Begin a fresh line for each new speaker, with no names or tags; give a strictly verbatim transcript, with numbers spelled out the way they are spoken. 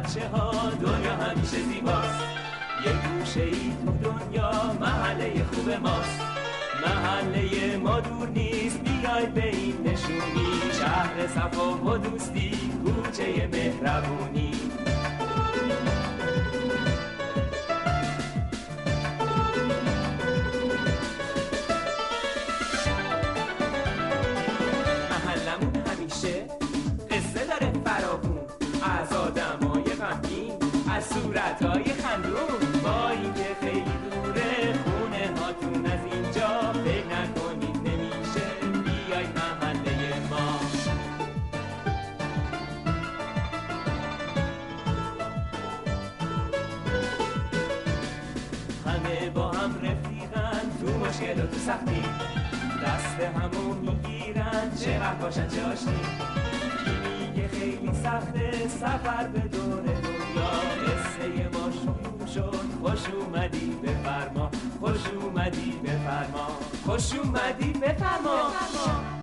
بچه ها دنیا همیشه زیباست. یه گوشه ای تو دنیا محله خوب ماست. محله ما دور نیست، بیاید به این نشونی، شهر صفا و دوستی، کوچه مهربونی. محلمون همیشه قصه داره فراوون، از آدمای غمگین، از صورتای خندون. با اینکه خیلی دوره خونه هاتون از اینجا، فکر نکنید نمیشه بیای محله ما. همه با هم رفیقن تو مشکل و تو سختی، دست همو میگیرن چقدر باشن چه آشتی. کی میگه خیلی سخته سفر به دور دنیا، قصه ما شروع شد، خوش اومدی بفرما، خوش اومدی بفرما، خوش اومدی بفرما.